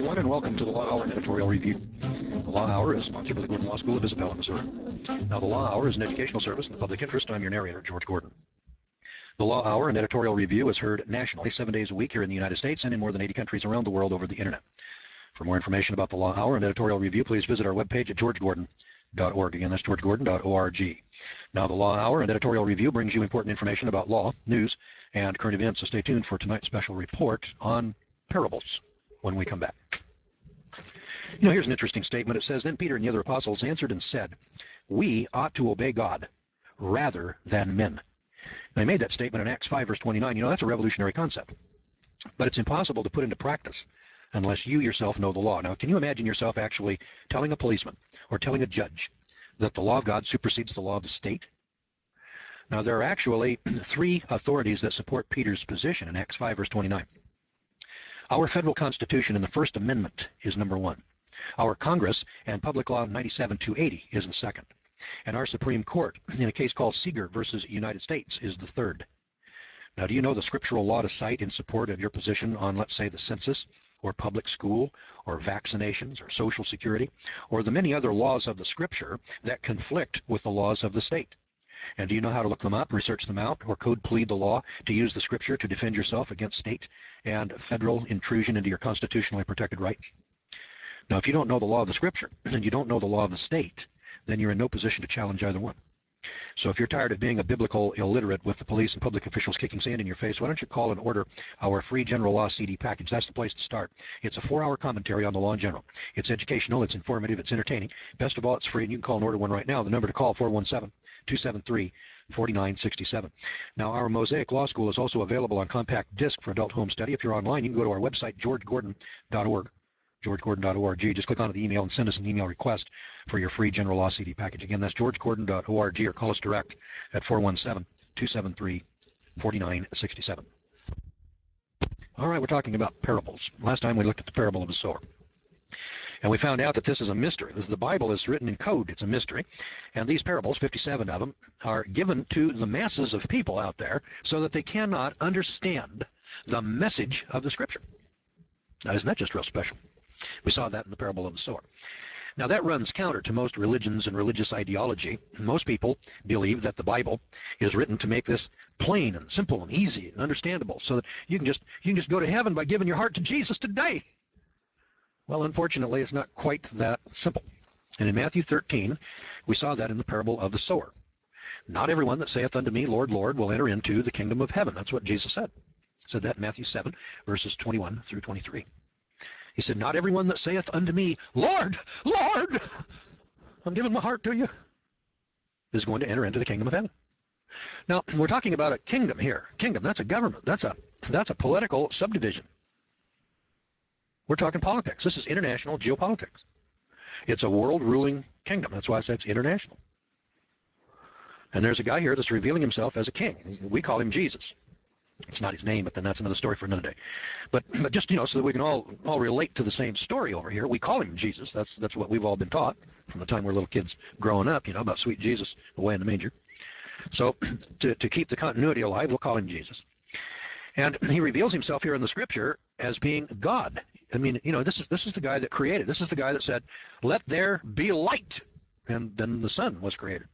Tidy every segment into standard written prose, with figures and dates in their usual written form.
everyone, and welcome to the Law Hour Editorial Review. The Law Hour is sponsored by the Gordon Law School of Isabella, Missouri. Now, the Law Hour is an educational service in the public interest. I'm your narrator, George Gordon. The Law Hour and Editorial Review is heard nationally 7 days a week here in the United States and in more than 80 countries around the world over the Internet. For more information about the Law Hour and Editorial Review, please visit our webpage at georgegordon.org. Again, that's georgegordon.org. Now, the Law Hour and Editorial Review brings you important information about law, news, and current events. So stay tuned for tonight's special report on parables when we come back. You know, here's an interesting statement. It says, "Then Peter and the other apostles answered and said, 'We ought to obey God rather than men.'" They made that statement in Acts 5, verse 29. You know, that's a revolutionary concept. But it's impossible to put into practice unless you yourself know the law. Now, can you imagine yourself actually telling a policeman or telling a judge that the law of God supersedes the law of the state? Now, there are actually three authorities that support Peter's position in Acts 5, verse 29. Our federal Constitution and the First Amendment is number one. Our Congress and Public Law 97-280 is the second. And our Supreme Court, in a case called Seeger versus United States, is the third. Now, do you know the scriptural law to cite in support of your position on, let's say, the census, or public school, or vaccinations, or Social Security, or the many other laws of the Scripture that conflict with the laws of the state? And do you know how to look them up, research them out, or code plead the law to use the Scripture to defend yourself against state and federal intrusion into your constitutionally protected rights? Now, if you don't know the law of the Scripture and you don't know the law of the state, then you're in no position to challenge either one. So if you're tired of being a biblical illiterate with the police and public officials kicking sand in your face, why don't you call and order our free general law CD package? That's the place to start. It's a 4-hour commentary on the law in general. It's educational, it's informative, it's entertaining. Best of all, it's free, and you can call and order one right now. The number to call, 417-273-4967. Now, our Mosaic Law School is also available on compact disc for adult home study. If you're online, you can go to our website, georgegordon.org. georgegordon.org. Just click onto the email and send us an email request for your free general law CD package. Again, that's georgegordon.org, or call us direct at 417-273-4967. All right, we're talking about parables. Last time we looked at the parable of the sower. And we found out that this is a mystery. The Bible is written in code. It's a mystery. And these parables, 57 of them, are given to the masses of people out there so that they cannot understand the message of the Scripture. Now, isn't that just real special? We saw that in the parable of the sower. Now, that runs counter to most religions and religious ideology. Most people believe that the Bible is written to make this plain and simple and easy and understandable so that you can just go to heaven by giving your heart to Jesus today. Well, unfortunately, it's not quite that simple. And in Matthew 13, we saw that in the parable of the sower. Not everyone that saith unto me, Lord, Lord, will enter into the kingdom of heaven. That's what Jesus said. He said that in Matthew 7, verses 21 through 23. He said, not everyone that saith unto me, Lord, Lord, I'm giving my heart to you, is going to enter into the kingdom of heaven. Now, we're talking about a kingdom here. Kingdom, that's a government. That's a political subdivision. We're talking politics. This is international geopolitics. It's a world-ruling kingdom. That's why I said it's international. And there's a guy here that's revealing himself as a king. We call him Jesus. It's not his name, but then that's another story for another day. But just, you know, so that we can all relate to the same story over here, we call him Jesus. That's what we've all been taught from the time we're little kids growing up, you know, about sweet Jesus away in the manger. So to keep the continuity alive, we'll call him Jesus. And he reveals himself here in the Scripture as being God. I mean, you know, this is the guy that created. This is the guy that said, let there be light. And then the sun was created.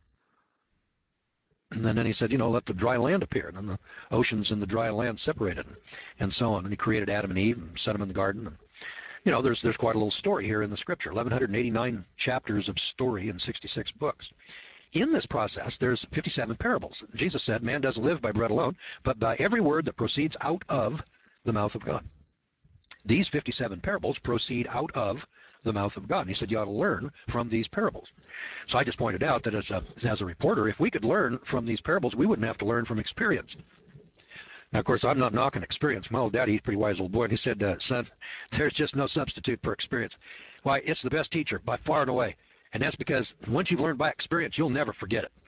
And then he said, you know, let the dry land appear. And then the oceans and the dry land separated, and so on. And he created Adam and Eve and set them in the garden. And, you know, there's quite a little story here in the Scripture. 1,189 chapters of story in 66 books. In this process, there's 57 parables. Jesus said, man doesn't live by bread alone, but by every word that proceeds out of the mouth of God. These 57 parables proceed out of the mouth of God. And he said, you ought to learn from these parables. So I just pointed out that as a reporter, if we could learn from these parables, we wouldn't have to learn from experience. Now, of course, I'm not knocking experience. My old daddy, he's a pretty wise old boy, and he said, son, there's just no substitute for experience. Why, it's the best teacher by far and away. And that's because once you've learned by experience, you'll never forget it.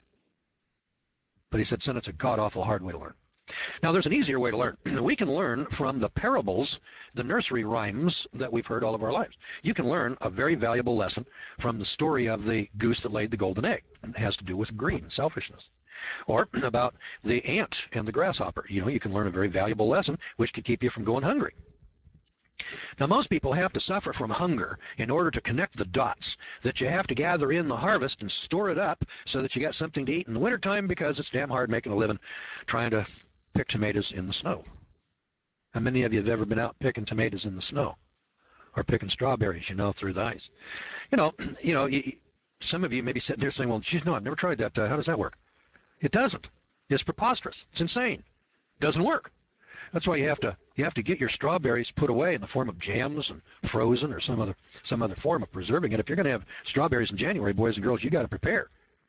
But he said, son, it's a god-awful hard way to learn. Now, there's an easier way to learn. We can learn from the parables, the nursery rhymes that we've heard all of our lives. You can learn a very valuable lesson from the story of the goose that laid the golden egg. It has to do with greed and selfishness. Or about the ant and the grasshopper. You know, you can learn a very valuable lesson which could keep you from going hungry. Now, most people have to suffer from hunger in order to connect the dots, that you have to gather in the harvest and store it up so that you got something to eat in the wintertime, because it's damn hard making a living trying to pick tomatoes in the snow. How many of you have ever been out picking tomatoes in the snow? Or picking strawberries, through the ice? You know, you know, some of you may be sitting there saying, well, geez, no, I've never tried that. How does that work? It doesn't. It's preposterous. It's insane. It doesn't work. That's why you have to get your strawberries put away in the form of jams and frozen or some other form of preserving it. If you're going to have strawberries in January, boys and girls, you got to prepare.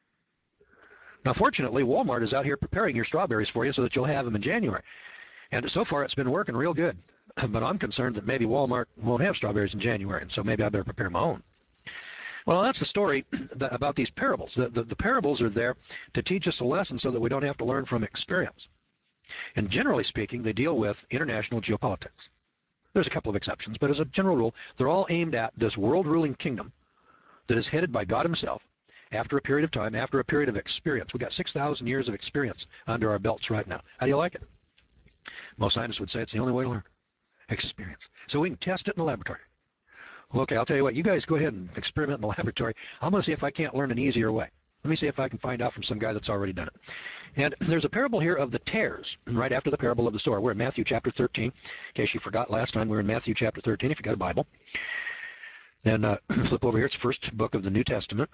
Now, fortunately, Walmart is out here preparing your strawberries for you so that you'll have them in January. And so far, it's been working real good. But I'm concerned that maybe Walmart won't have strawberries in January, and so maybe I better prepare my own. Well, that's the story about these parables. The parables are there to teach us a lesson so that we don't have to learn from experience. And generally speaking, they deal with international geopolitics. There's a couple of exceptions, but as a general rule, they're all aimed at this world-ruling kingdom that is headed by God himself after a period of time, after a period of experience. We've got 6,000 years of experience under our belts right now. How do you like it? Most scientists would say it's the only way to learn. Experience. So we can test it in the laboratory. Okay, I'll tell you what, you guys go ahead and experiment in the laboratory. I'm going to see if I can't learn an easier way. Let me see if I can find out from some guy that's already done it. And there's a parable here of the tares, right after the parable of the sower. We're in Matthew chapter 13. In case you forgot last time, we're in Matthew chapter 13, if you got a Bible. Then flip over here. It's the first book of the New Testament,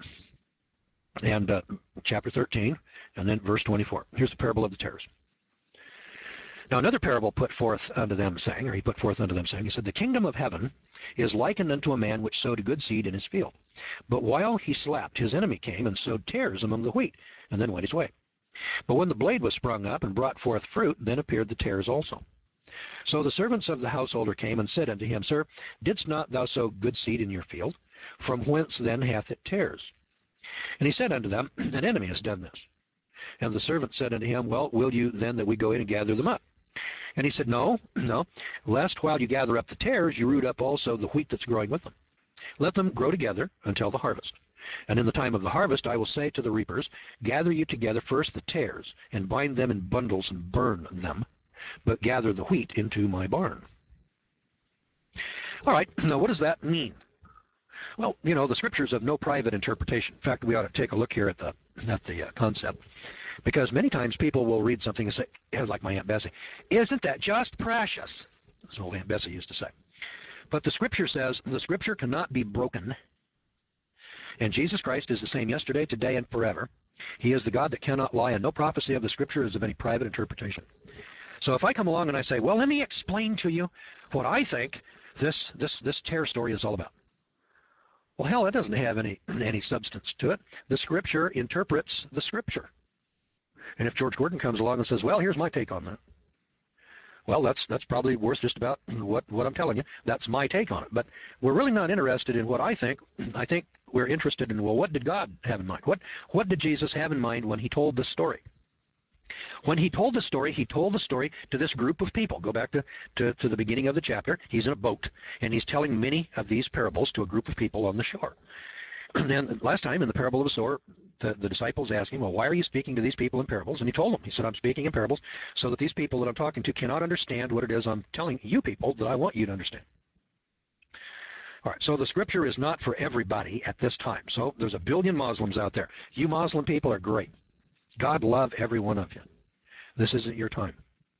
and chapter 13, and then verse 24. Here's the parable of the tares. Now another parable put forth unto them, saying, or he put forth unto them, saying, he said, the kingdom of heaven is likened unto a man which sowed a good seed in his field. But while he slept, his enemy came and sowed tares among the wheat, and then went his way. But when the blade was sprung up and brought forth fruit, then appeared the tares also. So the servants of the householder came and said unto him, Sir, didst not thou sow good seed in your field? From whence then hath it tares? And he said unto them, an enemy has done this. And the servant said unto him, Well, will you then that we go in and gather them up? And he said, No, lest while you gather up the tares, you root up also the wheat that's growing with them. Let them grow together until the harvest. And in the time of the harvest I will say to the reapers, Gather you together first the tares, and bind them in bundles and burn them, but gather the wheat into my barn. All right, now what does that mean? Well, the scriptures have no private interpretation. In fact, we ought to take a look here at the concept, because many times people will read something and say, like my Aunt Bessie, isn't that just precious? That's what old Aunt Bessie used to say. But the scripture says the scripture cannot be broken. And Jesus Christ is the same yesterday, today, and forever. He is the God that cannot lie, and no prophecy of the scripture is of any private interpretation. So if I come along and I say, well, let me explain to you what I think this tare story is all about. Well, hell, it doesn't have any substance to it. The scripture interprets the scripture. And if George Gordon comes along and says, well, here's my take on that. Well, that's probably worth just about what I'm telling you. That's my take on it. But we're really not interested in what I think. I think we're interested in, well, what did God have in mind? What did Jesus have in mind when he told this story? When he told the story to this group of people. Go back to the beginning of the chapter. He's in a boat, and he's telling many of these parables to a group of people on the shore. And last time in the parable of the sower, the disciples asked him, well, why are you speaking to these people in parables? And he told them, he said, I'm speaking in parables so that these people that I'm talking to cannot understand what it is I'm telling you people that I want you to understand. All right, so the scripture is not for everybody at this time. So there's 1 billion Muslims out there. You Muslim people are great. God love every one of you. This isn't your time.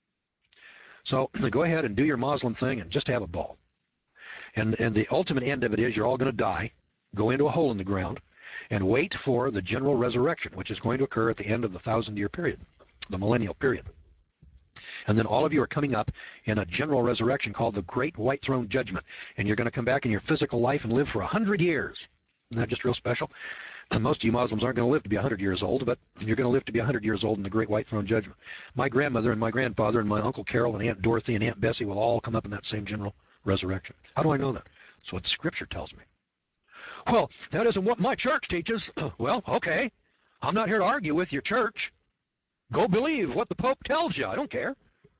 So go ahead and do your Muslim thing and just have a ball. And the ultimate end of it is you're all going to die, go into a hole in the ground, and wait for the general resurrection, which is going to occur at the end of the 1,000-year period, the millennial period. And then all of you are coming up in a general resurrection called the Great White Throne Judgment. And you're going to come back in your physical life and live for 100 years. Isn't that just real special? Most of you Muslims aren't going to live to be 100 years old, but you're going to live to be 100 years old in the Great White Throne Judgment. My grandmother and my grandfather and my Uncle Carol and Aunt Dorothy and Aunt Bessie will all come up in that same general resurrection. How do I know that? That's what the scripture tells me. Well, that isn't what my church teaches. Well, okay. I'm not here to argue with your church. Go believe what the Pope tells you. I don't care.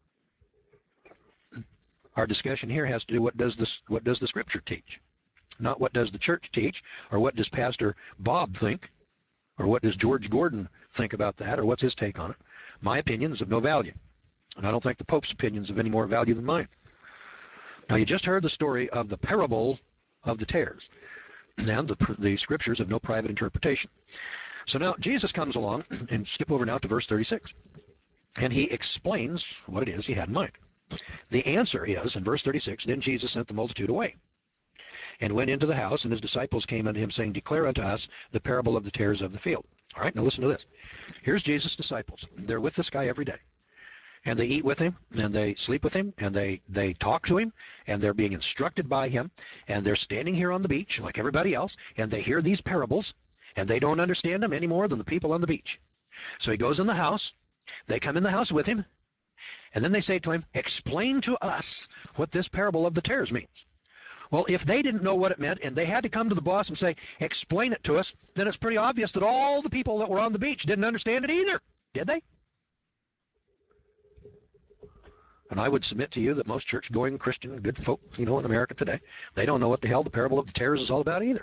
Our discussion here has to do what does the scripture teach? Not what does the church teach, or what does Pastor Bob think, or what does George Gordon think about that, or what's his take on it. My opinion is of no value, and I don't think the Pope's opinion is of any more value than mine. Now, you just heard the story of the parable of the tares, and the scriptures have no private interpretation. So now Jesus comes along, and skip over now to verse 36, and he explains what it is he had in mind. The answer is, in verse 36, then Jesus sent the multitude away, and went into the house, and his disciples came unto him, saying, Declare unto us the parable of the tares of the field. All right, now listen to this. Here's Jesus' disciples. They're with this guy every day. And they eat with him, and they sleep with him, and they talk to him, and they're being instructed by him, and they're standing here on the beach like everybody else, and they hear these parables, and they don't understand them any more than the people on the beach. So he goes in the house, they come in the house with him, and then they say to him, explain to us what this parable of the tares means. Well, if they didn't know what it meant, and they had to come to the boss and say, explain it to us, then it's pretty obvious that all the people that were on the beach didn't understand it either, did they? And I would submit to you that most church-going Christian good folk, in America today, they don't know what the hell the parable of the tares is all about either.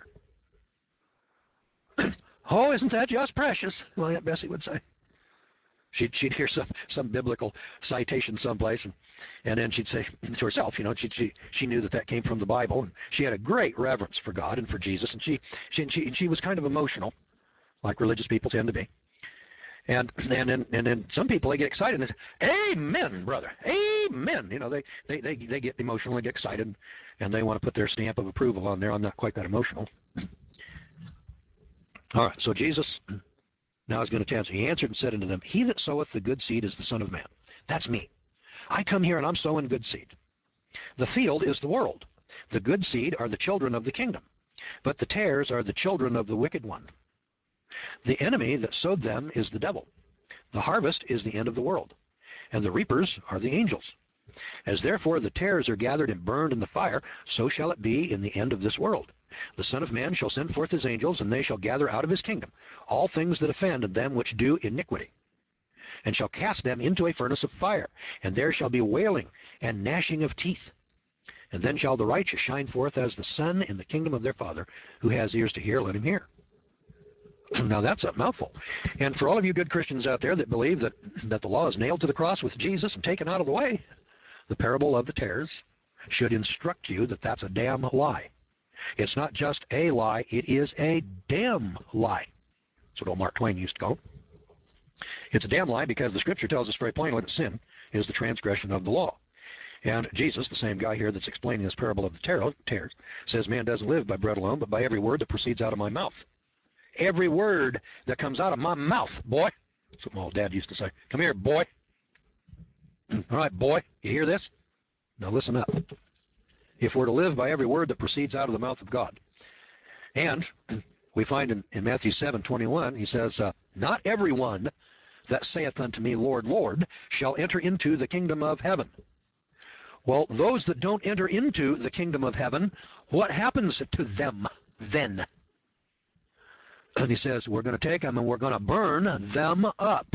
Oh, isn't that just precious? Well, Aunt Bessie would say. She'd hear some biblical citation someplace, and then she'd say to herself, she knew that came from the Bible, and she had a great reverence for God and for Jesus, and she was kind of emotional, like religious people tend to be. And then some people, they get excited and they say, amen, brother, amen. They get emotional and get excited, and they want to put their stamp of approval on there. I'm not quite that emotional. All right, so Jesus now is going to answer. He answered and said unto them, he that soweth the good seed is the Son of Man. That's me. I come here and I'm sowing good seed. The field is the world. The good seed are the children of the kingdom, but the tares are the children of the wicked one. The enemy that sowed them is the devil. The harvest is the end of the world, and the reapers are the angels. As therefore the tares are gathered and burned in the fire, so shall it be in the end of this world. The Son of Man shall send forth his angels, and they shall gather out of his kingdom all things that offend and them which do iniquity, and shall cast them into a furnace of fire, and there shall be wailing and gnashing of teeth. And then shall the righteous shine forth as the sun in the kingdom of their Father. Who has ears to hear, let him hear. Now that's a mouthful. And for all of you good Christians out there that believe that the law is nailed to the cross with Jesus and taken out of the way, the parable of the tares should instruct you that that's a damn lie. It's not just a lie, it is a damn lie. That's what old Mark Twain used to go. It's a damn lie because the scripture tells us very plainly that sin is the transgression of the law. And Jesus, the same guy here that's explaining this parable of the tares, says man doesn't live by bread alone, but by every word that proceeds out of my mouth. Every word that comes out of my mouth, boy. That's what my old dad used to say. Come here, boy. All right, boy, you hear this? Now listen up. If we're to live by every word that proceeds out of the mouth of God. And we find in Matthew 7:21, he says, not everyone that saith unto me, Lord, Lord, shall enter into the kingdom of heaven. Well, those that don't enter into the kingdom of heaven, what happens to them then? And he says, we're going to take them and we're going to burn them up.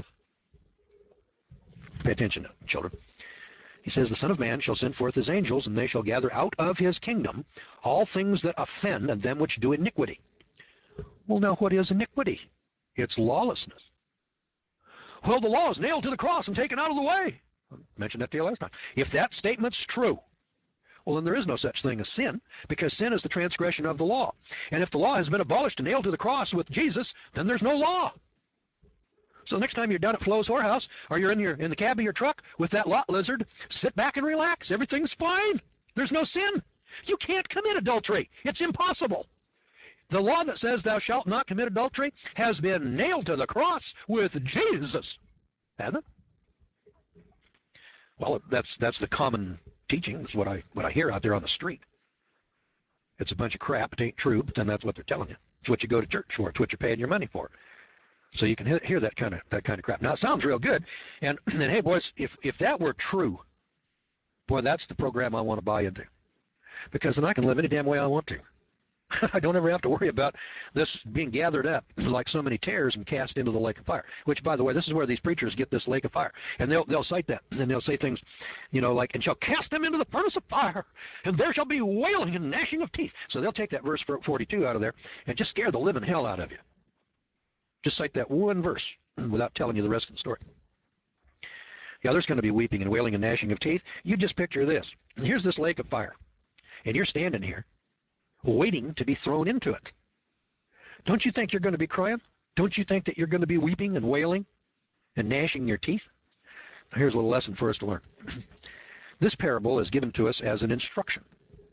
Pay attention, children. He says, the Son of Man shall send forth his angels, and they shall gather out of his kingdom all things that offend and them which do iniquity. Well, now what is iniquity? It's lawlessness. Well, the law is nailed to the cross and taken out of the way. I mentioned that to you last time. If that statement's true, well, then there is no such thing as sin, because sin is the transgression of the law. And if the law has been abolished and nailed to the cross with Jesus, then there's no law. So next time you're down at Flo's whorehouse, or you're in the cab of your truck with that lot lizard, sit back and relax. Everything's fine. There's no sin. You can't commit adultery. It's impossible. The law that says thou shalt not commit adultery has been nailed to the cross with Jesus, hasn't it? Well, that's the common teaching. It's what I hear out there on the street. It's a bunch of crap. It ain't true, but then that's what they're telling you. It's what you go to church for. It's what you're paying your money for. So you can hear that kind of crap. Now it sounds real good, and hey, boys, if that were true, boy, that's the program I want to buy into, because then I can live any damn way I want to. I don't ever have to worry about this being gathered up like so many tares and cast into the lake of fire. Which, by the way, this is where these preachers get this lake of fire, and they'll cite that, and they'll say things, like, and shall cast them into the furnace of fire, and there shall be wailing and gnashing of teeth. So they'll take that verse 42 out of there and just scare the living hell out of you. Just cite that one verse without telling you the rest of the story. Yeah, there's going to be weeping and wailing and gnashing of teeth. You just picture this. Here's this lake of fire, and you're standing here waiting to be thrown into it. Don't you think you're going to be crying? Don't you think that you're going to be weeping and wailing and gnashing your teeth? Here's a little lesson for us to learn. This parable is given to us as an instruction.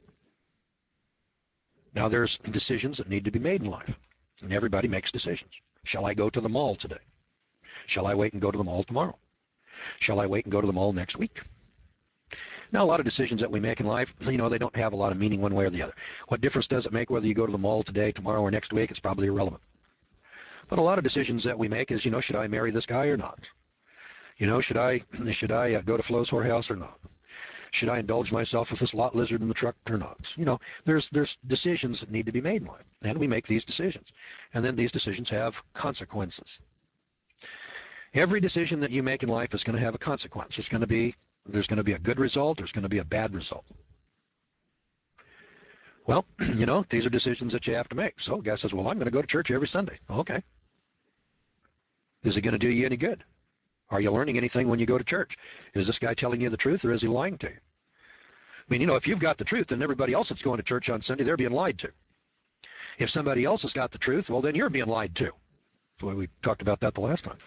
Now, there's decisions that need to be made in life, and everybody makes decisions. Shall I go to the mall today? Shall I wait and go to the mall tomorrow? Shall I wait and go to the mall next week? Now, a lot of decisions that we make in life, they don't have a lot of meaning one way or the other. What difference does it make whether you go to the mall today, tomorrow, or next week? It's probably irrelevant. But a lot of decisions that we make is, should I marry this guy or not? Should I go to Flo's whorehouse or not? Should I indulge myself with this lot lizard in the truck or not? There's decisions that need to be made in life, and we make these decisions. And then these decisions have consequences. Every decision that you make in life is going to have a consequence. There's going to be a good result. There's going to be a bad result. Well, these are decisions that you have to make. So a guy says, well, I'm going to go to church every Sunday. Okay. Is it going to do you any good? Are you learning anything when you go to church? Is this guy telling you the truth, or is he lying to you? I mean, if you've got the truth, then everybody else that's going to church on Sunday, they're being lied to. If somebody else has got the truth, well, then you're being lied to. That's why we talked about that the last time.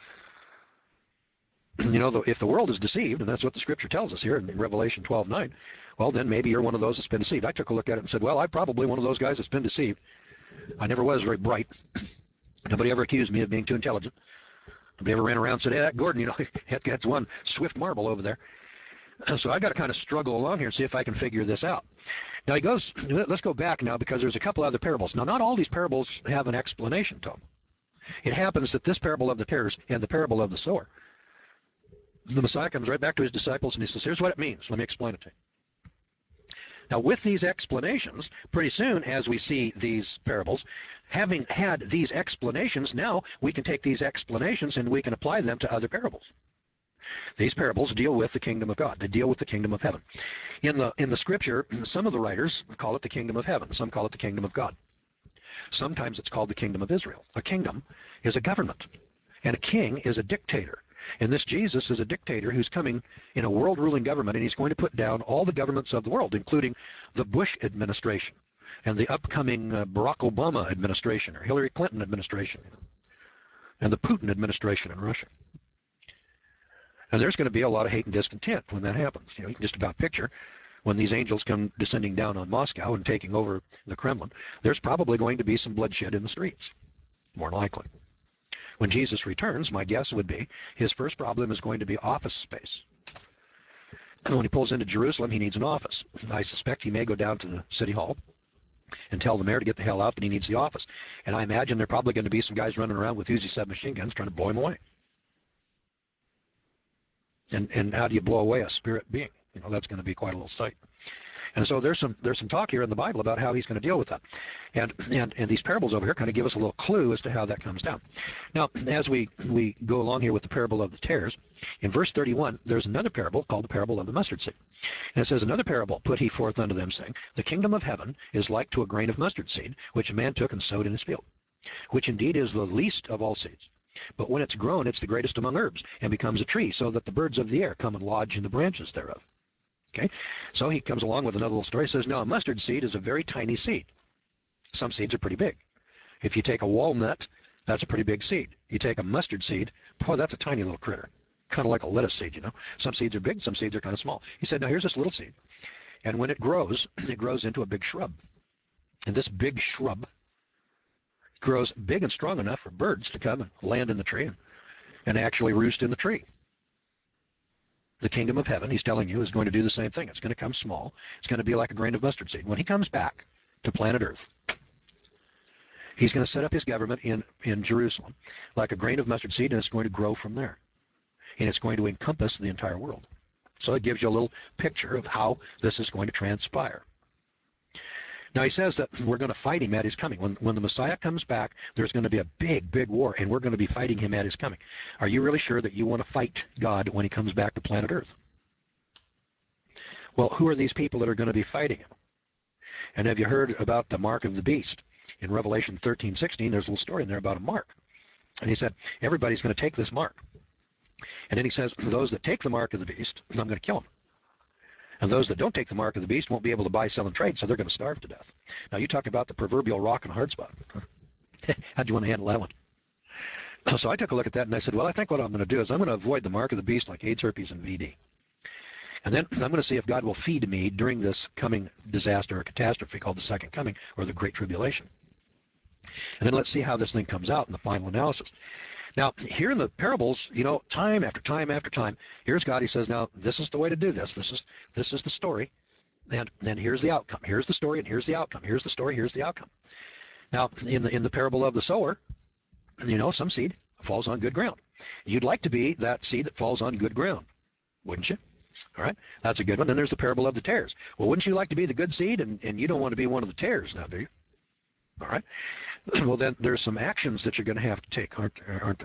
If the world is deceived, and that's what the scripture tells us here in Revelation 12:9, well, then maybe you're one of those that's been deceived. I took a look at it and said, well, I'm probably one of those guys that's been deceived. I never was very bright. Nobody ever accused me of being too intelligent. Nobody ever ran around and said, hey, that Gordon, that's one swift marble over there. So I got to kind of struggle along here and see if I can figure this out. Now let's go back now, because there's a couple other parables. Now, not all these parables have an explanation to them. It happens that this parable of the tares and the parable of the sower, the Messiah comes right back to his disciples and he says, here's what it means. Let me explain it to you. Now, with these explanations, pretty soon as we see these parables, having had these explanations, now we can take these explanations and we can apply them to other parables. These parables deal with the kingdom of God. They deal with the kingdom of heaven. In the scripture, some of the writers call it the kingdom of heaven. Some call it the kingdom of God. Sometimes it's called the kingdom of Israel. A kingdom is a government, and a king is a dictator. And this Jesus is a dictator who's coming in a world-ruling government, and he's going to put down all the governments of the world, including the Bush administration and the upcoming Barack Obama administration or Hillary Clinton administration and the Putin administration in Russia. And there's going to be a lot of hate and discontent when that happens. You can just about picture when these angels come descending down on Moscow and taking over the Kremlin, there's probably going to be some bloodshed in the streets, more likely. When Jesus returns, my guess would be his first problem is going to be office space. And when he pulls into Jerusalem, he needs an office. I suspect he may go down to the city hall and tell the mayor to get the hell out, that he needs the office. And I imagine there are probably going to be some guys running around with Uzi submachine guns trying to blow him away. And how do you blow away a spirit being? That's going to be quite a little sight. And so there's some talk here in the Bible about how he's going to deal with that. And these parables over here kind of give us a little clue as to how that comes down. Now, as we go along here with the parable of the tares, in verse 31, there's another parable called the parable of the mustard seed. And it says, another parable put he forth unto them, saying, the kingdom of heaven is like to a grain of mustard seed, which a man took and sowed in his field, which indeed is the least of all seeds. But when it's grown, it's the greatest among herbs, and becomes a tree, so that the birds of the air come and lodge in the branches thereof. Okay, so he comes along with another little story. He says, now a mustard seed is a very tiny seed. Some seeds are pretty big. If you take a walnut, that's a pretty big seed. You take a mustard seed, boy, that's a tiny little critter, kind of like a lettuce seed, Some seeds are big, some seeds are kind of small. He said, now here's this little seed, and when it grows into a big shrub. And this big shrub grows big and strong enough for birds to come and land in the tree and actually roost in the tree. The kingdom of heaven, he's telling you, is going to do the same thing. It's going to come small. It's going to be like a grain of mustard seed. When he comes back to planet Earth, he's going to set up his government in Jerusalem like a grain of mustard seed, and it's going to grow from there. And it's going to encompass the entire world. So it gives you a little picture of how this is going to transpire. Now, he says that we're going to fight him at his coming. When the Messiah comes back, there's going to be a big, big war, and we're going to be fighting him at his coming. Are you really sure that you want to fight God when he comes back to planet Earth? Well, who are these people that are going to be fighting him? And have you heard about the mark of the beast? In Revelation 13:16, there's a little story in there about a mark. And he said, everybody's going to take this mark. And then he says, those that take the mark of the beast, I'm going to kill them. And those that don't take the mark of the beast won't be able to buy, sell, and trade, so they're going to starve to death. Now, you talk about the proverbial rock and hard spot. How'd you want to handle that one? So I took a look at that, and I said, well, I think what I'm going to do is I'm going to avoid the mark of the beast like AIDS, herpes, and VD. And then I'm going to see if God will feed me during this coming disaster or catastrophe called the second coming or the Great Tribulation. And then let's see how this thing comes out in the final analysis. Now, here in the parables, time after time after time, here's God. He says, now, this is the way to do this. This is the story. And then here's the outcome. Here's the story, and here's the outcome. Here's the story, here's the outcome. Now, in the parable of the sower, some seed falls on good ground. You'd like to be that seed that falls on good ground, wouldn't you? All right, that's a good one. Then there's the parable of the tares. Well, wouldn't you like to be the good seed, and you don't want to be one of the tares now, do you? All right. Well, then there's some actions that you're going to have to take, aren't there?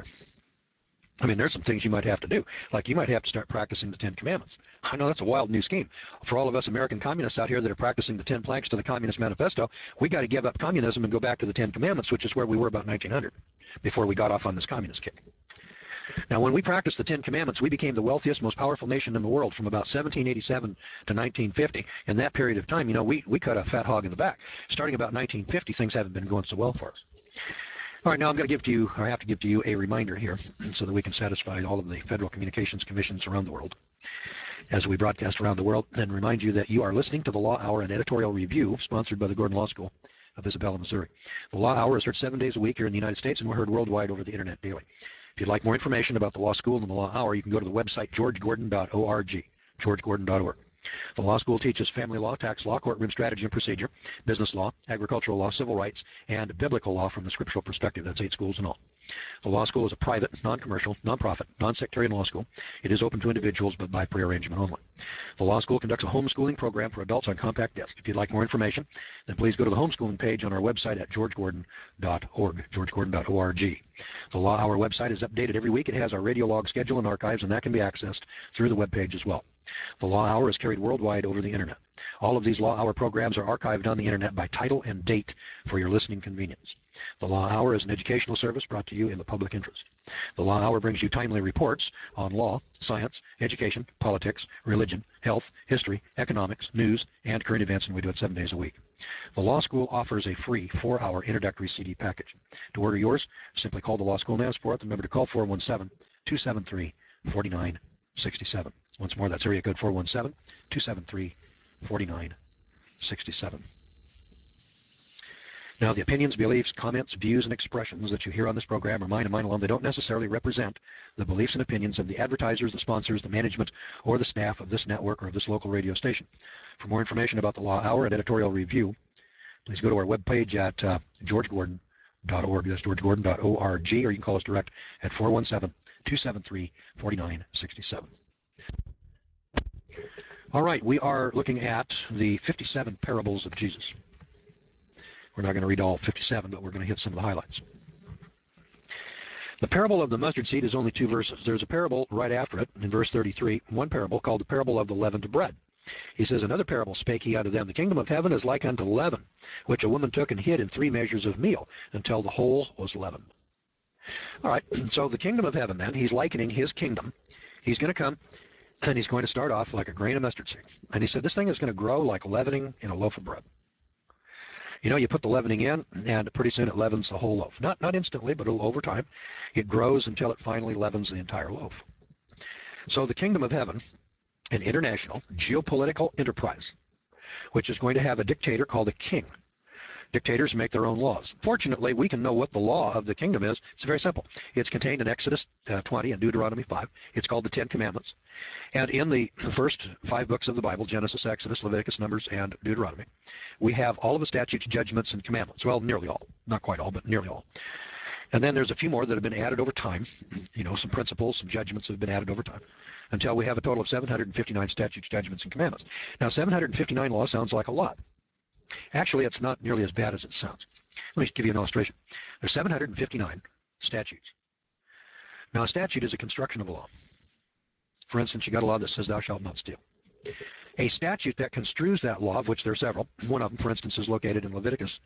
I mean, there's some things you might have to do. Like you might have to start practicing the Ten Commandments. I know that's a wild new scheme. For all of us American communists out here that are practicing the 10 planks to the Communist Manifesto, we got to give up communism and go back to the Ten Commandments, which is where we were about 1900, before we got off on this communist kick. Now, when we practiced the Ten Commandments, we became the wealthiest, most powerful nation in the world from about 1787 to 1950. In that period of time, we cut a fat hog in the back. Starting about 1950, things haven't been going so well for us. All right, now I'm going to give to you, or I have to give to you, a reminder here so that we can satisfy all of the Federal Communications Commissions around the world as we broadcast around the world, and remind you that you are listening to the Law Hour, an editorial review sponsored by the Gordon Law School of Isabella, Missouri. The Law Hour is heard 7 days a week here in the United States, and we're heard worldwide over the Internet daily. If you'd like more information about the Law School and the Law Hour, you can go to the website georgegordon.org, georgegordon.org. The law school teaches family law, tax law, courtroom strategy and procedure, business law, agricultural law, civil rights, and biblical law from the scriptural perspective. That's 8 schools in all. The law school is a private, non-commercial, non-profit, non-sectarian law school. It is open to individuals, but by prearrangement only. The law school conducts a homeschooling program for adults on compact disc. If you'd like more information, then please go to the homeschooling page on our website at georgegordon.org, georgegordon.org. The Law Hour website is updated every week. It has our radio log schedule and archives, and that can be accessed through the webpage as well. The Law Hour is carried worldwide over the Internet. All of these Law Hour programs are archived on the Internet by title and date for your listening convenience. The Law Hour is an educational service brought to you in the public interest. The Law Hour brings you timely reports on law, science, education, politics, religion, health, history, economics, news, and current events, and we do it 7 days a week. The Law School offers a free 4-hour introductory CD package. To order yours, simply call the Law School and ask for it. The number to call, 417-273-4967. Once more, that's area code 417-273-4967. Now, the opinions, beliefs, comments, views, and expressions that you hear on this program are mine and mine alone. They don't necessarily represent the beliefs and opinions of the advertisers, the sponsors, the management, or the staff of this network or of this local radio station. For more information about the Law Hour and editorial review, please go to our webpage at georgegordon.org. That's georgegordon.org, or you can call us direct at 417-273-4967. All right, we are looking at the 57 parables of Jesus. We're not going to read all 57, but we're going to hit some of the highlights. The parable of the mustard seed is only 2 verses. There's a parable right after it, in verse 33, one parable called the parable of the leavened bread. He says, another parable spake he unto them, the kingdom of heaven is like unto leaven, which a woman took and hid in 3 measures of meal, until the whole was leavened. All right, so the kingdom of heaven then, he's likening his kingdom. He's going to come, and he's going to start off like a grain of mustard seed. And he said, this thing is going to grow like leavening in a loaf of bread. You put the leavening in, and pretty soon it leavens the whole loaf. Not instantly, but over time. It grows until it finally leavens the entire loaf. So the kingdom of heaven, an international geopolitical enterprise, which is going to have a dictator called a king. Dictators make their own laws. Fortunately, we can know what the law of the kingdom is. It's very simple. It's contained in Exodus 20 and Deuteronomy 5. It's called the 10 Commandments. And in the first 5 books of the Bible, Genesis, Exodus, Leviticus, Numbers, and Deuteronomy, we have all of the statutes, judgments, and commandments. Well, nearly all. Not quite all, but nearly all. And then there's a few more that have been added over time. Some principles, some judgments have been added over time, until we have a total of 759 statutes, judgments, and commandments. Now, 759 laws sounds like a lot. Actually, it's not nearly as bad as it sounds. Let me give you an illustration. There's 759 statutes. Now, a statute is a construction of a law. For instance, you got a law that says thou shalt not steal. A statute that construes that law, of which there are several, one of them, for instance, is located in Leviticus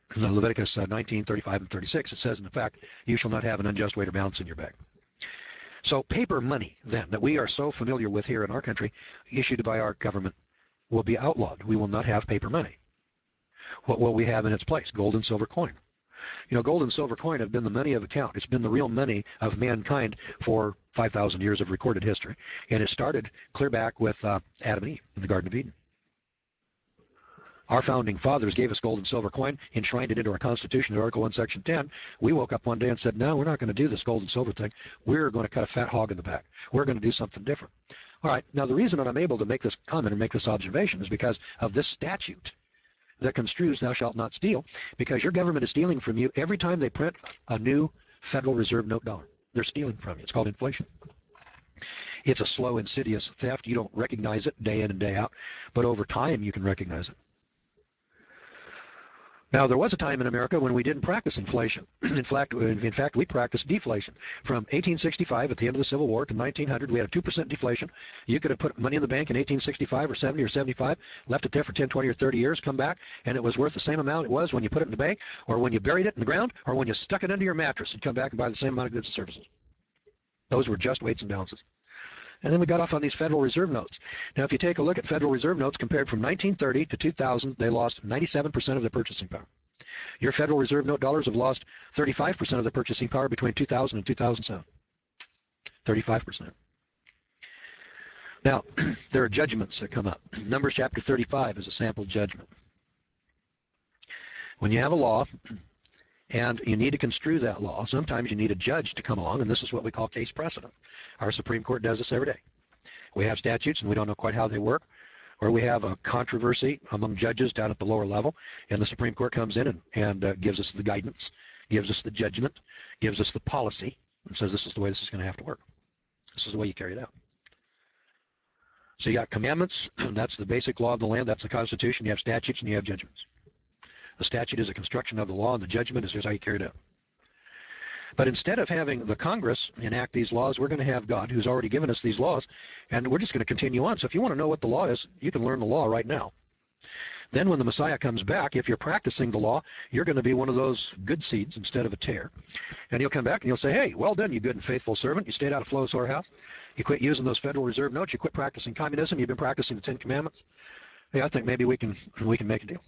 19, 35, and 36. It says, in effect, you shall not have an unjust weight or balance in your bag. So paper money, then, that we are so familiar with here in our country, issued by our government, will be outlawed. We will not have paper money. What will we have in its place? Gold and silver coin. You know, gold and silver coin have been the money of account. It's been the real money of mankind for 5,000 years of recorded history. And it started clear back with Adam and Eve in the Garden of Eden. Our founding fathers gave us gold and silver coin, enshrined it into our Constitution in Article 1, Section 10. We woke up one day and said, no, we're not going to do this gold and silver thing. We're going to cut a fat hog in the back. We're going to do something different. All right, now the reason that I'm able to make this comment or make this observation is because of this statute that construes thou shalt not steal, because your government is stealing from you every time they print a new Federal Reserve note dollar. They're stealing from you. It's called inflation. It's a slow, insidious theft. You don't recognize it day in and day out, but over time you can recognize it. Now, there was a time in America when we didn't practice inflation. In fact, we practiced deflation. From 1865, at the end of the Civil War, to 1900, we had a 2% deflation. You could have put money in the bank in 1865 or 70 or 75, left it there for 10, 20, or 30 years, come back, and it was worth the same amount it was when you put it in the bank, or when you buried it in the ground, or when you stuck it under your mattress and come back and buy the same amount of goods and services. Those were just weights and balances. And then we got off on these Federal Reserve notes. Now, if you take a look at Federal Reserve notes compared from 1930 to 2000, they lost 97% of their purchasing power. Your Federal Reserve note dollars have lost 35% of their purchasing power between 2000 and 2007. 35%. Now, there are judgments that come up. Numbers chapter 35 is a sample judgment. When you have a law and you need to construe that law, sometimes you need a judge to come along, and this is what we call case precedent. Our Supreme Court does this every day. We have statutes, and we don't know quite how they work, or we have a controversy among judges down at the lower level, and the Supreme Court comes in and gives us the guidance, gives us the judgment, gives us the policy, and says this is the way this is going to have to work. This is the way you carry it out. So you got commandments, that's the basic law of the land, that's the Constitution. You have statutes, and you have judgments. The statute is a construction of the law, and the judgment is just how you carry it out. But instead of having the Congress enact these laws, we're going to have God, who's already given us these laws, and we're just going to continue on. So if you want to know what the law is, you can learn the law right now. Then when the Messiah comes back, if you're practicing the law, you're going to be one of those good seeds instead of a tare. And he'll come back and he'll say, hey, well done, you good and faithful servant. You stayed out of Flo's whorehouse. You quit using those Federal Reserve notes. You quit practicing communism. You've been practicing the Ten Commandments. Hey, I think maybe we can make a deal.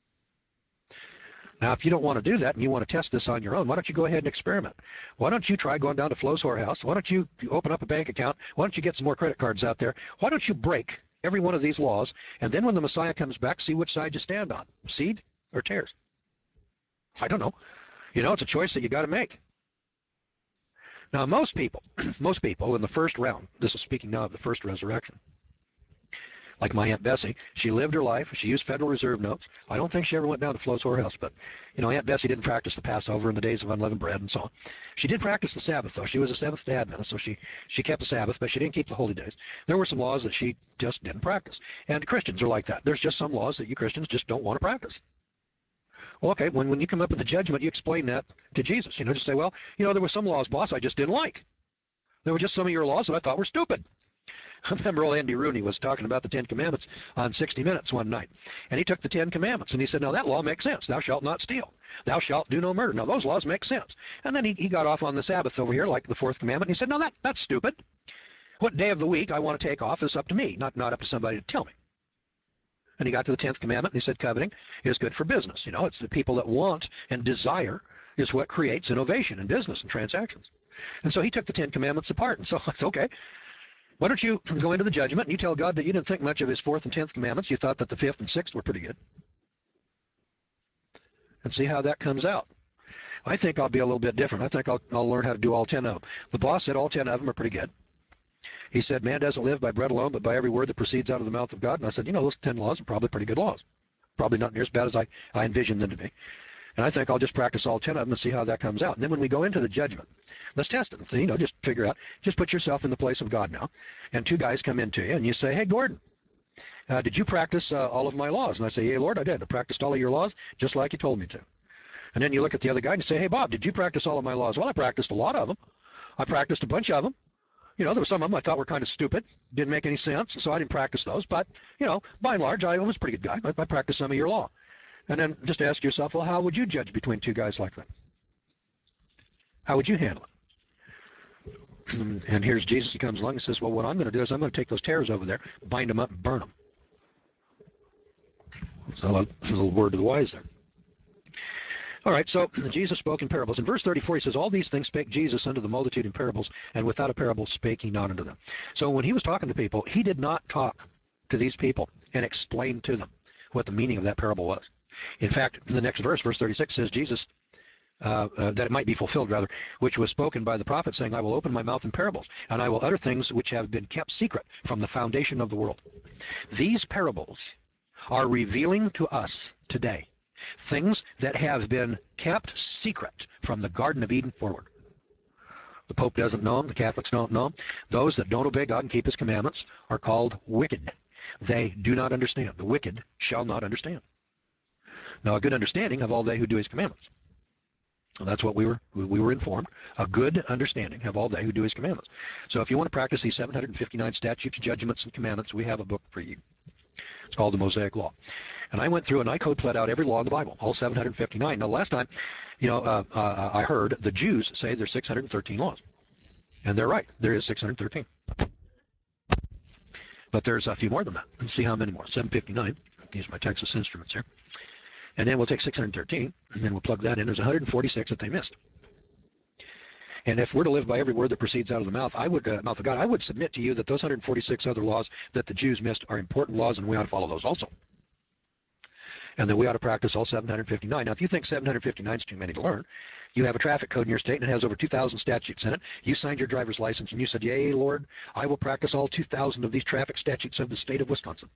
Now, if you don't want to do that and you want to test this on your own, why don't you go ahead and experiment? Why don't you try going down to Flo's whorehouse? Why don't you open up a bank account? Why don't you get some more credit cards out there? Why don't you break every one of these laws, and then when the Messiah comes back, see which side you stand on, seed or tares? I don't know. You know, it's a choice that you got to make. Now, most people in the first round, this is speaking now of the first resurrection, like my Aunt Bessie, she lived her life. She used Federal Reserve notes. I don't think she ever went down to Flo's whorehouse, but, you know, Aunt Bessie didn't practice the Passover in the days of unleavened bread and so on. She did practice the Sabbath, though. She was a Seventh-day Adventist, so she kept the Sabbath, but she didn't keep the holy days. There were some laws that she just didn't practice. And Christians are like that. There's just some laws that you Christians just don't want to practice. Well, okay, when you come up with the judgment, you explain that to Jesus. You know, just say, well, you know, there were some laws, boss, I just didn't like. There were just some of your laws that I thought were stupid. I remember old Andy Rooney was talking about the Ten Commandments on 60 Minutes one night. And he took the Ten Commandments and he said, now that law makes sense. Thou shalt not steal. Thou shalt do no murder. Now those laws make sense. And then he got off on the Sabbath over here, like the fourth commandment. And he said, no, that's stupid. What day of the week I want to take off is up to me, not up to somebody to tell me. And he got to the 10th commandment and he said, coveting is good for business. You know, it's the people that want and desire is what creates innovation in business and transactions. And so he took the Ten Commandments apart. And so I said, okay, why don't you go into the judgment and you tell God that you didn't think much of his fourth and 10th commandments. You thought that the fifth and sixth were pretty good. And see how that comes out. I think I'll be a little bit different. I think I'll learn how to do all 10 of them. The boss said all 10 of them are pretty good. He said, man doesn't live by bread alone, but by every word that proceeds out of the mouth of God. And I said, you know, those 10 laws are probably pretty good laws. Probably not near as bad as I envisioned them to be. And I think I'll just practice all 10 of them and see how that comes out. And then when we go into the judgment, let's test it and see, you know, just figure out, just put yourself in the place of God now. And two guys come into you and you say, hey, Gordon, did you practice all of my laws? And I say, yeah, Lord, I did. I practiced all of your laws just like you told me to. And then you look at the other guy and say, hey, Bob, did you practice all of my laws? Well, I practiced a lot of them. I practiced a bunch of them. You know, there were some of them I thought were kind of stupid, didn't make any sense, so I didn't practice those. But, you know, by and large, I was a pretty good guy. I practiced some of your law. And then just ask yourself, well, how would you judge between two guys like that? How would you handle it? And here's Jesus. He comes along and says, well, what I'm going to do is I'm going to take those tares over there, bind them up, and burn them. So a little word to the wise there. All right, so Jesus spoke in parables. In verse 34, he says, all these things spake Jesus unto the multitude in parables, and without a parable spake he not unto them. So when he was talking to people, he did not talk to these people and explain to them what the meaning of that parable was. In fact, the next verse, verse 36, says Jesus, that it might be fulfilled, rather, which was spoken by the prophet, saying, I will open my mouth in parables, and I will utter things which have been kept secret from the foundation of the world. These parables are revealing to us today things that have been kept secret from the Garden of Eden forward. The Pope doesn't know them. The Catholics don't know them. Those that don't obey God and keep his commandments are called wicked. They do not understand. The wicked shall not understand. Now, a good understanding of all they who do his commandments. Well, that's what we were informed. A good understanding of all they who do his commandments. So if you want to practice these 759 statutes, judgments, and commandments, we have a book for you. It's called the Mosaic Law. And I went through and I code pled out every law in the Bible, all 759. Now, last time, I heard the Jews say there's 613 laws. And they're right. There is 613. But there's a few more than that. Let's see how many more. 759. Use my Texas Instruments here. And then we'll take 613, and then we'll plug that in. There's 146 that they missed. And if we're to live by every word that proceeds out of the mouth, mouth of God, I would submit to you that those 146 other laws that the Jews missed are important laws, and we ought to follow those also. And that we ought to practice all 759. Now, if you think 759 is too many to learn, you have a traffic code in your state, and it has over 2,000 statutes in it. You signed your driver's license, and you said, yea, Lord, I will practice all 2,000 of these traffic statutes of the state of Wisconsin.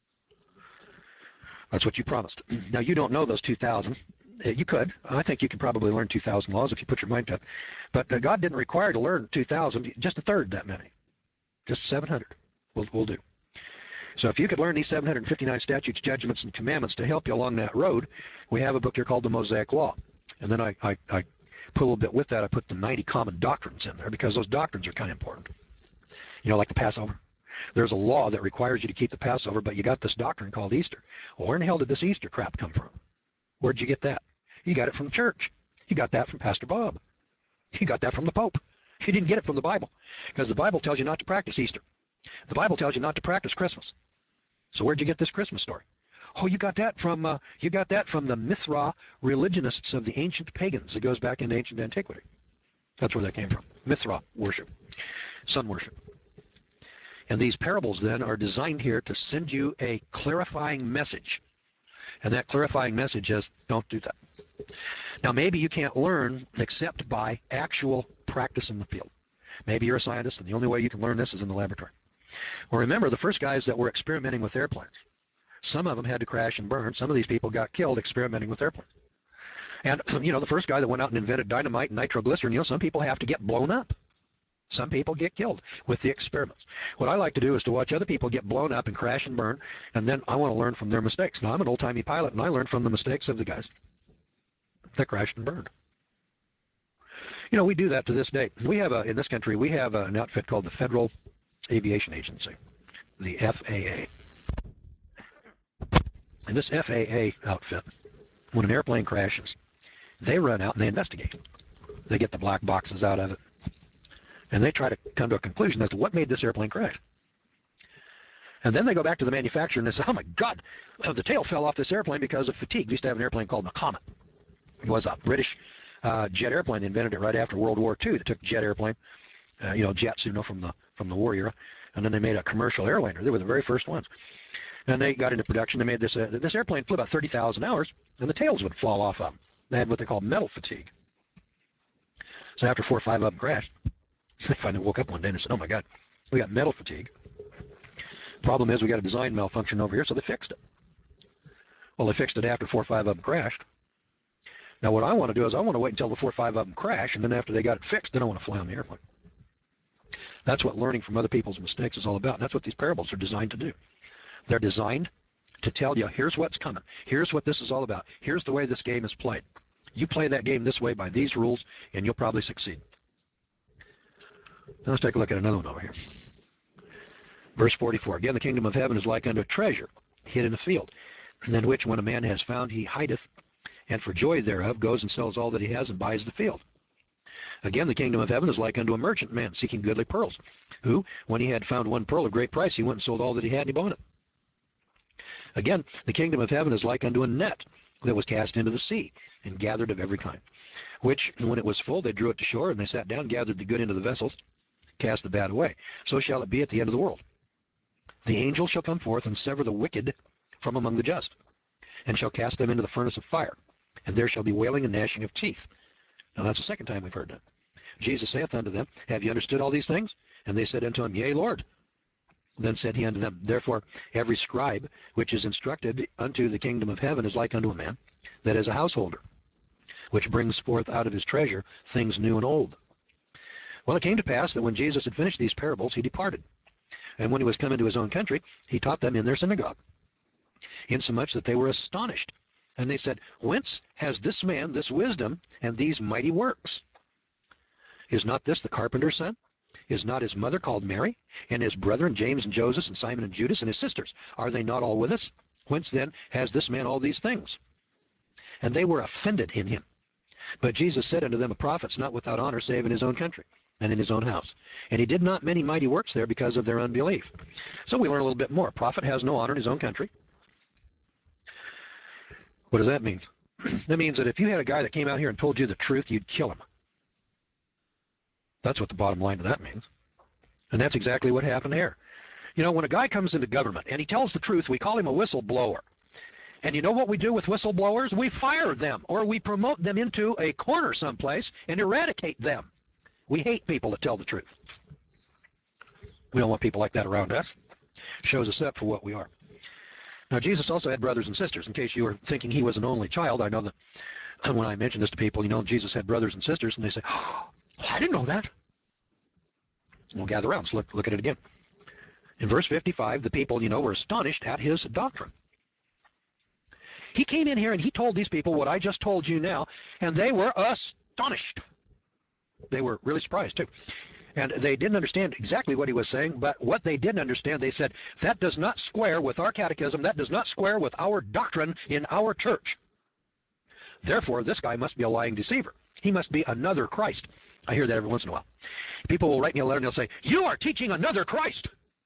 That's what you promised. Now, you don't know those 2,000. You could. I think you could probably learn 2,000 laws if you put your mind to it. But God didn't require to learn 2,000, just a third that many. Just 700 will do. So if you could learn these 759 statutes, judgments, and commandments to help you along that road, we have a book here called the Mosaic Law. And then I put a little bit with that. I put the 90 common doctrines in there because those doctrines are kind of important. You know, like the Passover. There's a law that requires you to keep the Passover, but you got this doctrine called Easter. Well, where in the hell did this Easter crap come from? Where'd you get that? You got it from the church. You got that from Pastor Bob. You got that from the Pope. You didn't get it from the Bible, because the Bible tells you not to practice Easter. The Bible tells you not to practice Christmas. So where'd you get this Christmas story? Oh, you got that from the Mithra religionists of the ancient pagans. It goes back into ancient antiquity. That's where that came from. Mithra worship, sun worship. And these parables then are designed here to send you a clarifying message. And that clarifying message is, don't do that. Now, maybe you can't learn except by actual practice in the field. Maybe you're a scientist, and the only way you can learn this is in the laboratory. Well, remember, the first guys that were experimenting with airplanes, some of them had to crash and burn. Some of these people got killed experimenting with airplanes. And, the first guy that went out and invented dynamite and nitroglycerin, some people have to get blown up. Some people get killed with the experiments. What I like to do is to watch other people get blown up and crash and burn, and then I want to learn from their mistakes. Now, I'm an old-timey pilot, and I learned from the mistakes of the guys that crashed and burned. We do that to this day. We have in this country, we have an outfit called the Federal Aviation Agency, the FAA. And this FAA outfit, when an airplane crashes, they run out and they investigate. They get the black boxes out of it. And they try to come to a conclusion as to what made this airplane crash. And then they go back to the manufacturer and they say, oh my God, the tail fell off this airplane because of fatigue. We used to have an airplane called the Comet. It was a British jet airplane. They invented it right after World War II. They took jet airplane, jets, from the war era. And then they made a commercial airliner. They were the very first ones. And they got into production. They made this airplane flew about 30,000 hours, and the tails would fall off of them. They had what they call metal fatigue. So after 4 or 5 of them crashed, they finally woke up one day and said, oh my God, we got metal fatigue. Problem is we got a design malfunction over here, so they fixed it. Well, they fixed it after 4 or 5 of them crashed. Now what I want to do is I want to wait until the 4 or 5 of them crash, and then after they got it fixed, then I want to fly on the airplane. That's what learning from other people's mistakes is all about, and that's what these parables are designed to do. They're designed to tell you, here's what's coming. Here's what this is all about. Here's the way this game is played. You play that game this way by these rules, and you'll probably succeed. Now let's take a look at another one over here. Verse 44. Again, the kingdom of heaven is like unto a treasure hid in a field, than which when a man has found, he hideth, and for joy thereof goes and sells all that he has and buys the field. Again, the kingdom of heaven is like unto a merchant man seeking goodly pearls, who, when he had found one pearl of great price, he went and sold all that he had and he bought it. Again, the kingdom of heaven is like unto a net that was cast into the sea and gathered of every kind, which, when it was full, they drew it to shore, and they sat down, gathered the good into the vessels, cast the bad away. So shall it be at the end of the world. The angel shall come forth and sever the wicked from among the just, and shall cast them into the furnace of fire, and there shall be wailing and gnashing of teeth. Now that's the second time we've heard that. Jesus saith unto them, Have ye understood all these things? And they said unto him, Yea, Lord. Then said he unto them, Therefore every scribe which is instructed unto the kingdom of heaven is like unto a man that is a householder, which brings forth out of his treasure things new and old. Well, it came to pass that when Jesus had finished these parables, he departed. And when he was come into his own country, he taught them in their synagogue, insomuch that they were astonished. And they said, Whence has this man this wisdom and these mighty works? Is not this the carpenter's son? Is not his mother called Mary? And his brethren James and Joseph and Simon and Judas and his sisters, are they not all with us? Whence then has this man all these things? And they were offended in him. But Jesus said unto them, A prophet's not without honor save in his own country and in his own house. And he did not many mighty works there because of their unbelief. So we learn a little bit more. A prophet has no honor in his own country. What does that mean? That means that if you had a guy that came out here and told you the truth, you'd kill him. That's what the bottom line of that means. And that's exactly what happened here. You know, when a guy comes into government and he tells the truth, we call him a whistleblower. And you know what we do with whistleblowers? We fire them, or we promote them into a corner someplace and eradicate them. We hate people that tell the truth. We don't want people like that around us. Shows us up for what we are. Now, Jesus also had brothers and sisters. In case you were thinking he was an only child, I know that when I mention this to people, you know, Jesus had brothers and sisters, and they say, oh, I didn't know that. We'll gather around. So look at it again. In verse 55, the people, you know, were astonished at his doctrine. He came in here and he told these people what I just told you now, and they were astonished. They were really surprised, too. And they didn't understand exactly what he was saying, but what they didn't understand, they said, that does not square with our catechism, that does not square with our doctrine in our church. Therefore, this guy must be a lying deceiver. He must be another Christ. I hear that every once in a while. People will write me a letter and they'll say, you are teaching another Christ.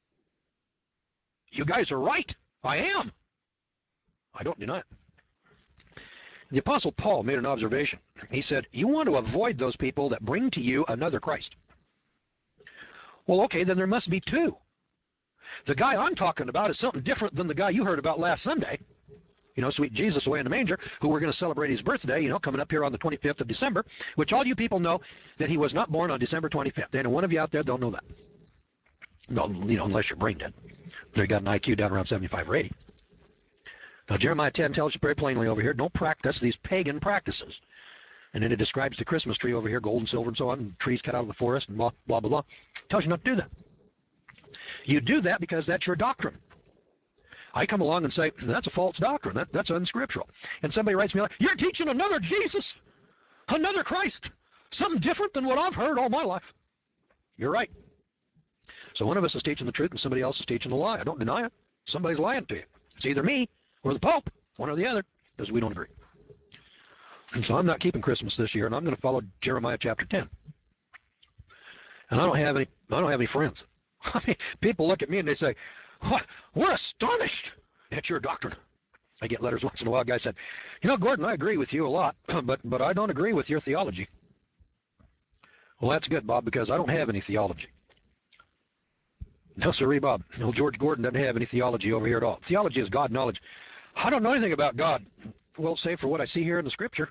You guys are right. I am. I don't deny it. The Apostle Paul made an observation. He said, you want to avoid those people that bring to you another Christ. Well, okay, then there must be two. The guy I'm talking about is something different than the guy you heard about last Sunday. You know, sweet Jesus away in the manger, who we're going to celebrate his birthday, you know, coming up here on the 25th of December, which all you people know that he was not born on December 25th. And one of you out there don't know that. No, you know, unless you're brain dead. They got an IQ down around 75 or 80. Now, Jeremiah 10 tells you very plainly over here, don't practice these pagan practices. And then it describes the Christmas tree over here, gold and silver and so on, and trees cut out of the forest and blah, blah, blah, blah. It tells you not to do that. You do that because that's your doctrine. I come along and say, that's a false doctrine. That's unscriptural. And somebody writes me like, you're teaching another Jesus, another Christ, something different than what I've heard all my life. You're right. So one of us is teaching the truth and somebody else is teaching the lie. I don't deny it. Somebody's lying to you. It's either me or the Pope, one or the other, because we don't agree. And so I'm not keeping Christmas this year, and I'm going to follow Jeremiah chapter 10. And I don't have any friends. I mean, people look at me and they say, we're astonished at your doctrine. I get letters once in a while. A guy said, you know, Gordon, I agree with you a lot, but I don't agree with your theology. Well, that's good, Bob, because I don't have any theology. No, sirree, Bob. No, George Gordon doesn't have any theology over here at all. Theology is God knowledge. I don't know anything about God. Well, save for what I see here in the Scripture.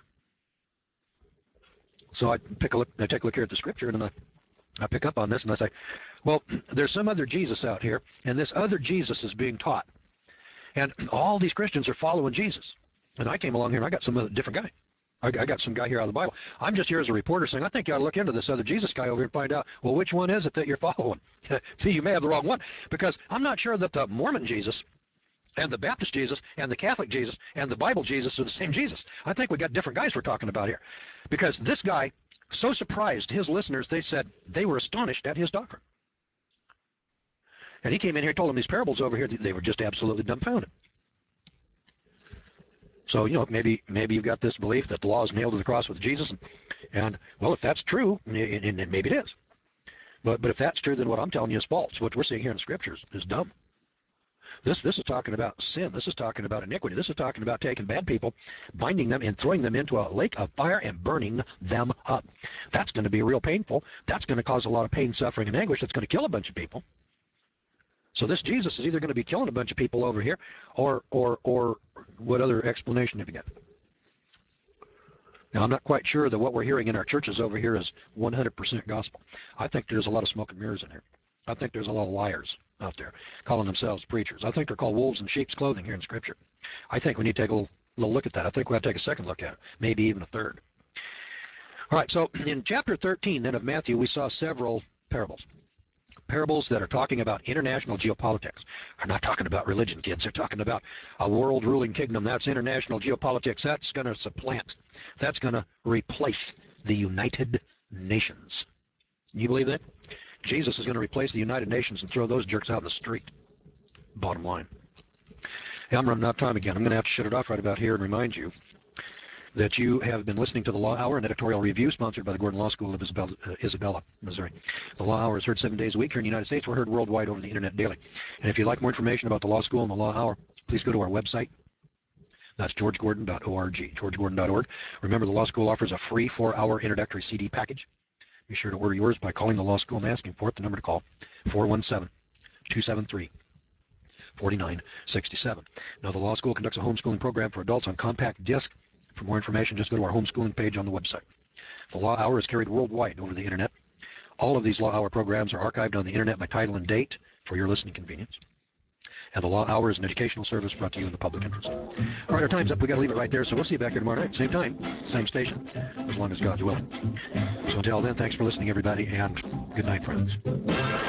So I take a look here at the Scripture, and then I pick up on this, and I say, well, there's some other Jesus out here, and this other Jesus is being taught. And all these Christians are following Jesus. And I came along here, and I got some other different guy. I got some guy here out of the Bible. I'm just here as a reporter saying, I think you ought to look into this other Jesus guy over here and find out, well, which one is it that you're following? See, you may have the wrong one, because I'm not sure that the Mormon Jesus and the Baptist Jesus and the Catholic Jesus and the Bible Jesus are the same Jesus. I think we got different guys we're talking about here. Because this guy so surprised his listeners, they said they were astonished at his doctrine. And he came in here and told them these parables over here, they were just absolutely dumbfounded. So, maybe you've got this belief that the law is nailed to the cross with Jesus, and well, if that's true, and maybe it is, but if that's true, then what I'm telling you is false. What we're seeing here in the Scriptures is dumb. This is talking about sin. This is talking about iniquity. This is talking about taking bad people, binding them, and throwing them into a lake of fire and burning them up. That's going to be real painful. That's going to cause a lot of pain, suffering, and anguish. That's going to kill a bunch of people. So this Jesus is either going to be killing a bunch of people over here, or what other explanation have you got? Now, I'm not quite sure that what we're hearing in our churches over here is 100% gospel. I think there's a lot of smoke and mirrors in here. I think there's a lot of liars out there calling themselves preachers. I think they're called wolves in sheep's clothing here in Scripture. I think we need to take a little look at that. I think we have to take a second look at it, maybe even a third. All right, so in chapter 13 then of Matthew, we saw several parables. Parables that are talking about international geopolitics. They're not talking about religion, kids. They're talking about a world-ruling kingdom. That's international geopolitics. That's going to supplant. That's going to replace the United Nations. You believe that? Jesus is going to replace the United Nations and throw those jerks out in the street. Bottom line. Hey, I'm running out of time again. I'm going to have to shut it off right about here and remind you that you have been listening to the Law Hour, an editorial review sponsored by the Gordon Law School of Isabella, Missouri. The Law Hour is heard 7 days a week here in the United States. We're heard worldwide over the internet daily. And if you'd like more information about the Law School and the Law Hour, please go to our website. That's georgegordon.org, georgegordon.org. Remember, the Law School offers a free 4-hour introductory CD package. Be sure to order yours by calling the Law School and asking for it. The number to call, 417-273-4967. Now, the Law School conducts a homeschooling program for adults on compact disc. For more information, just go to our homeschooling page on the website. The Law Hour is carried worldwide over the internet. All of these Law Hour programs are archived on the internet by title and date for your listening convenience. And the Law Hour is an educational service brought to you in the public interest. All right, our time's up. We've got to leave it right there. So we'll see you back here tomorrow night, same time, same station, as long as God's willing. So until then, thanks for listening, everybody, and good night, friends.